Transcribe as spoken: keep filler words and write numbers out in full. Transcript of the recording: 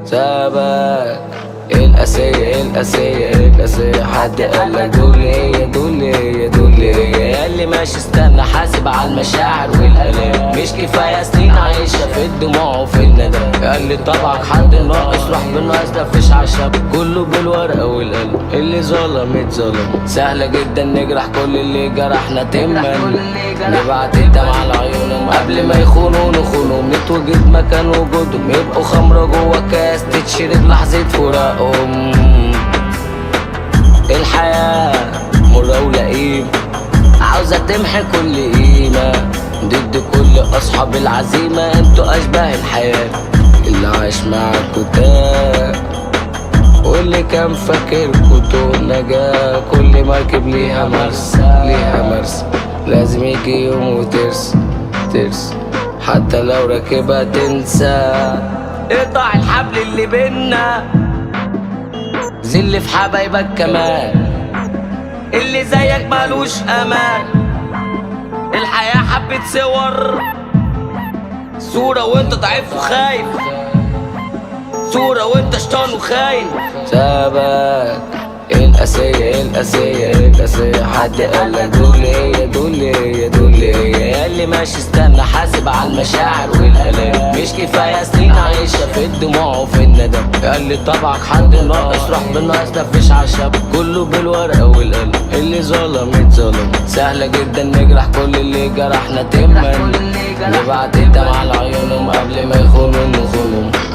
سابك القاسية القاسية القاسية، حد قالك دول هي دول هي دول هي. يا اللي ماشي استنى حاسب على المشاعر والآلام، مش كفاية سنين عايشة في الدموع وفي الندم. قال لي طبعك حد ناقص روح بالناقص ده مفيش عشب، كله بالورقة والقلم اللي ظلم اتظلم. سهلة جدا نجرح كل اللي جرحنا تما، نبعت الدمع على عيونهم قبل ما يخونوا نخونهم، نتوجد مكان وجودهم يبقوا خمرة جوا كاس تتشرب لحظة فراقهم. الحياة مرة ولئيم عاوزة تمحي كل قيمة، ضد كل أصحاب العزيمة انتوا أشباه الحياة. اللي عاش معاكوا تاه واللي كان فاكركوا طول نجاة، كل مركب ليها مرسى ليها مرسى، لازم يجي يوم وترس ترس حتى لو راكبها تنسى. اقطع الحبل اللي بينا، زل في حبايبك كمان، اللي زيك مالوش امان. الحياة حبة صور، صورة وانت ضعيف وخايف، صورة وانت شطان وخاين. سابك القاسية القاسية القاسية، حد قالك دول هي دول هي دول هي. يا اللي ماشي استنى حاسب على المشاعر والآلام، مش كفاية سنين عايشة في الدموع وفي الندم. قال لي طبعك حد ناقص روح بالناقص ده مفيش عشب، كله بالورقة والقلم اللي ظلم اتظلم. سهلة جدا نجرح كل اللي جرحنا تما، نبعت الدمع على عيونهم قبل ما يخونوا نخونهم.